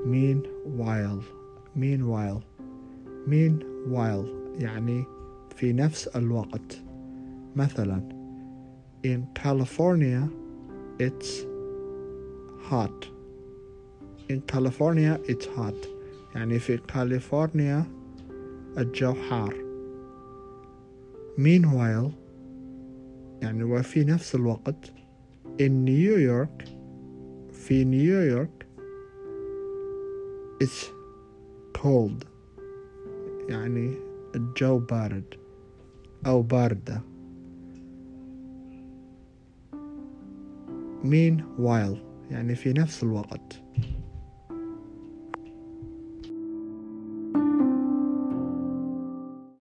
meanwhile meanwhile meanwhile يعني في نفس الوقت. مثلا in California it's hot. in California it's hot يعني في كاليفورنيا الجو حار. meanwhile يعني وفي نفس الوقت in New York في نيويورك it's cold يعني الجو بارد أو باردة. meanwhile يعني في نفس الوقت.